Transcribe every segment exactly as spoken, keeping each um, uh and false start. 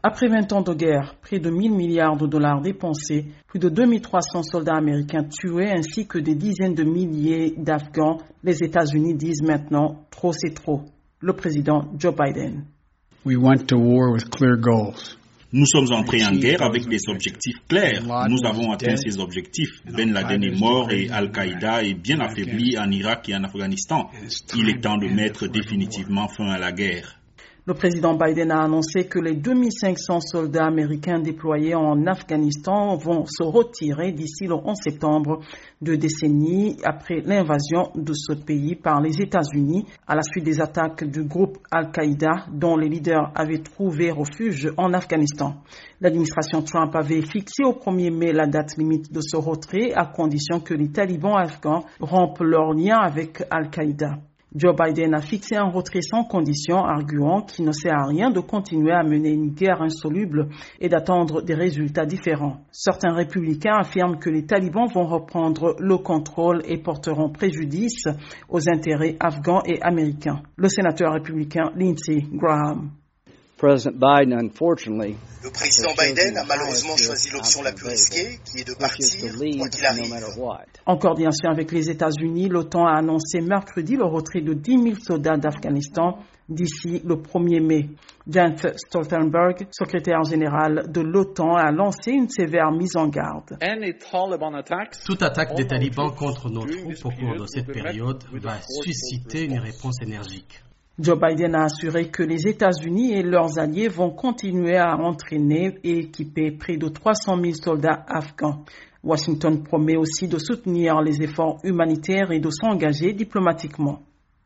Après vingt ans de guerre, près de mille milliards de dollars dépensés, plus de deux mille trois cents soldats américains tués ainsi que des dizaines de milliers d'Afghans, les États-Unis disent maintenant « trop c'est trop ». Le président Joe Biden. We went to war with clear goals. Nous sommes entrés en guerre avec des objectifs clairs. Nous avons atteint ces objectifs. Ben Laden est mort et Al-Qaïda est bien affaibli en Irak et en Afghanistan. Il est temps de mettre définitivement fin à la guerre. Le président Biden a annoncé que les deux mille cinq cents soldats américains déployés en Afghanistan vont se retirer d'ici le onze septembre, deux décennies après l'invasion de ce pays par les États-Unis à la suite des attaques du groupe Al-Qaïda dont les leaders avaient trouvé refuge en Afghanistan. L'administration Trump avait fixé au premier mai la date limite de ce retrait à condition que les talibans afghans rompent leur lien avec Al-Qaïda. Joe Biden a fixé un retrait sans condition, arguant qu'il ne sert à rien de continuer à mener une guerre insoluble et d'attendre des résultats différents. Certains républicains affirment que les talibans vont reprendre le contrôle et porteront préjudice aux intérêts afghans et américains. Le sénateur républicain Lindsey Graham. President Biden, unfortunately, Le président Biden a malheureusement choisi l'option la plus risquée, qui est de partir, quoi qu'il arrive. En coordination avec les États-Unis, l'OTAN a annoncé mercredi le retrait de dix mille soldats d'Afghanistan d'ici le premier mai. Jens Stoltenberg, secrétaire général de l'OTAN, a lancé une sévère mise en garde. Toute attaque des talibans contre nos troupes au cours de cette période va susciter une réponse énergique. Joe Biden a assuré que les États-Unis et leurs alliés vont continuer à entraîner et équiper près de trois cent mille soldats afghans. Washington promet aussi de soutenir les efforts humanitaires et de s'engager diplomatiquement.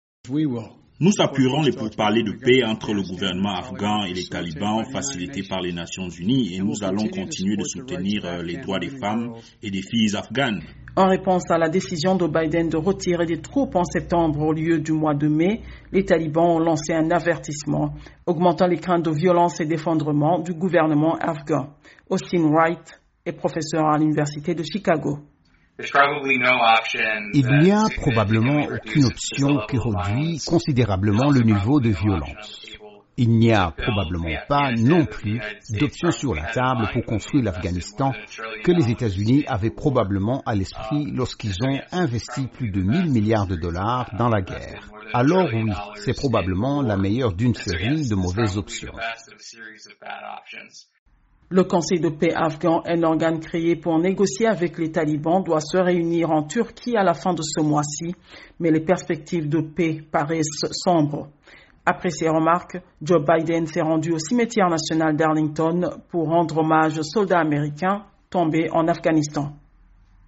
Nous appuierons les pourparlers de paix entre le gouvernement afghan et les talibans facilités par les Nations Unies et nous allons continuer de soutenir les droits des femmes et des filles afghanes. En réponse à la décision de Biden de retirer des troupes en septembre au lieu du mois de mai, les talibans ont lancé un avertissement, augmentant les craintes de violence et d'effondrement du gouvernement afghan. Austin Wright est professeur à l'Université de Chicago. Il n'y a probablement aucune option qui réduit considérablement le niveau de violence. Il n'y a probablement pas non plus d'option sur la table pour construire l'Afghanistan que les États-Unis avaient probablement à l'esprit lorsqu'ils ont investi plus de mille milliards de dollars dans la guerre. Alors oui, c'est probablement la meilleure d'une série de mauvaises options. Le Conseil de paix afghan, un organe créé pour négocier avec les talibans, doit se réunir en Turquie à la fin de ce mois-ci, mais les perspectives de paix paraissent sombres. Après ces remarques, Joe Biden s'est rendu au cimetière national d'Arlington pour rendre hommage aux soldats américains tombés en Afghanistan.